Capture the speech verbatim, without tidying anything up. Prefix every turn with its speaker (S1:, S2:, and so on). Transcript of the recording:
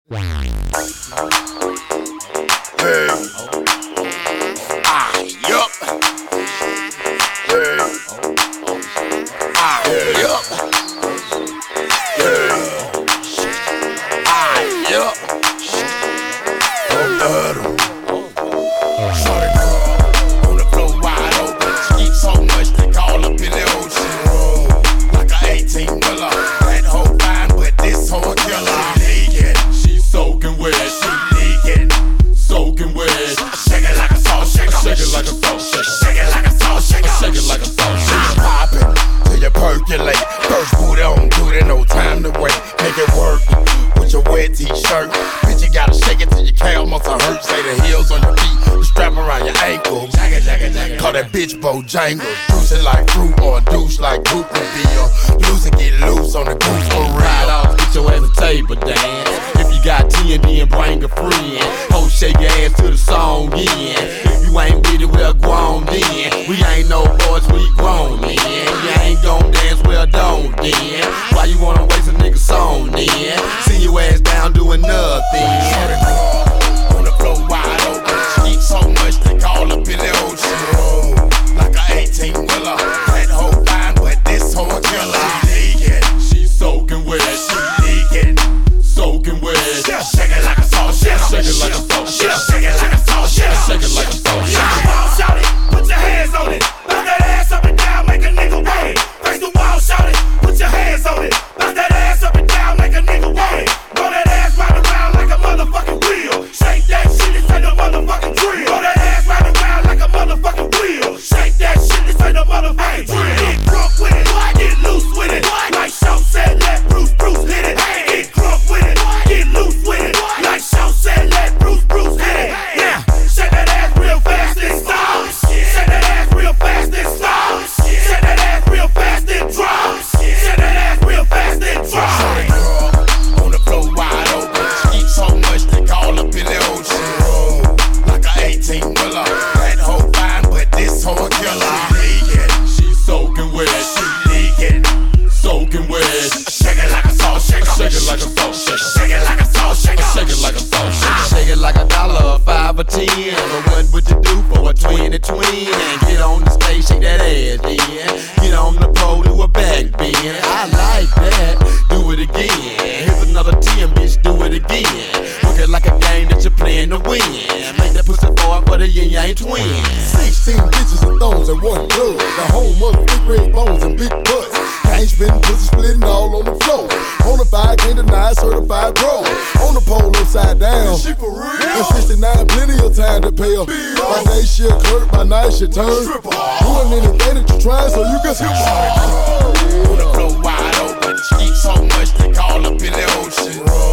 S1: Hey. Ah, yup. Hey. Ah, yup. Hey. Ah, yup. Oh, shorty girl on the floor wide open. She eats so much they call up in the ocean. Like a eighteen wheeler. That hoe fine, but this hoe a killer. She soaking wet, she leaking, soaking wet. Shake it like a salt shaker, shake it like a salt shaker, shake it like a salt shaker, shake it like a salt shaker. Poppin' till you percolate. First booty on duty, no time to wait. Make it work with your wet t-shirt. Bitch, you gotta shake it till your calf muscle hurt. Say the heels on your feet, the strap around your ankle. Jagga, jagga, jagga. Call that bitch Bojangles. Juice it like fruit or a douche like Goop would be. Loose and get loose on the goose for real.
S2: Ride off, get your ass a table dance. If you got T and D and bring a friend, ho, shake your ass to the song in. If you ain't with it, well, go on then. We ain't no boys, we grown then. You ain't gon' dance, well, don't then. Why you wanna waste a nigga song then? See your ass down doing nothing.
S1: On the floor wide open. She eats so much they call up in the ocean. Like a eighteen wheeler. That hoe fine, but this hoe a killer. She leaking,
S2: She soaking wet,
S1: she leaking,
S2: soaking wet.
S1: shake it like a salt shaker,
S2: Shake it like a salt shaker,
S1: shake it like a salt shaker,
S2: shake it like a salt
S3: Face
S2: shaker.
S3: the wall, shout it, put your hands on it. Bounce that ass up and down, make a nigga want it. Face the wall, shout it, put your hands on it. Bounce that ass up and down, make a nigga want it. Roll that ass round around like a motherfucking wheel. Shake that shit, this ain't no motherfucking drill. Roll that ass round around like a motherfucking wheel. Shake that shit, this ain't no motherfucking drill. Get drunk with it, get loose with it. Like Shaw said, let Bruce Bruce hit it. Get drunk with it, get loose with it. Like Shaw said, let Bruce Bruce hit it. Yeah, shake that ass real fast and stop. Shake that ass real fast and stop. Shake that ass real fast and drop. Shake that ass real fast and drop.
S1: Shorty girl on the floor wide open. She eats so much they call up in the ocean. Like a eighteen wheeler. That hoe fine, but this hoe a killer. She leaking,
S2: She soaking wet,
S1: she leaking,
S2: soaking wet.
S1: shake it like a salt shaker,
S2: Shake it like a salt shaker,
S1: shake it like a salt shaker,
S2: shake it like a salt shaker. Shake it like a dollar, a five or ten. But what would you do for a twenty twin? And get on the stage, shake that ass then. Get on the pole, do a back bend. I like that, do it again. Here's another ten, bitch, do it again. Look it like a game that you're playing to win. Make that pussy forward for the yin yang twins.
S4: Sixteen bitches and thongs and one blood. The home of big red bones and big butts. Gang spitting, pussy splitting all on the floor. Bonafide, can't deny, certified pro. On the pole upside down.
S1: She for real?
S4: In sixty-nine, plenty of time to pay her. By day she'll clerk, by night she'll turn. Doing anything that you try so you can see.
S1: On the floor wide open. She eats so much they call up in the ocean.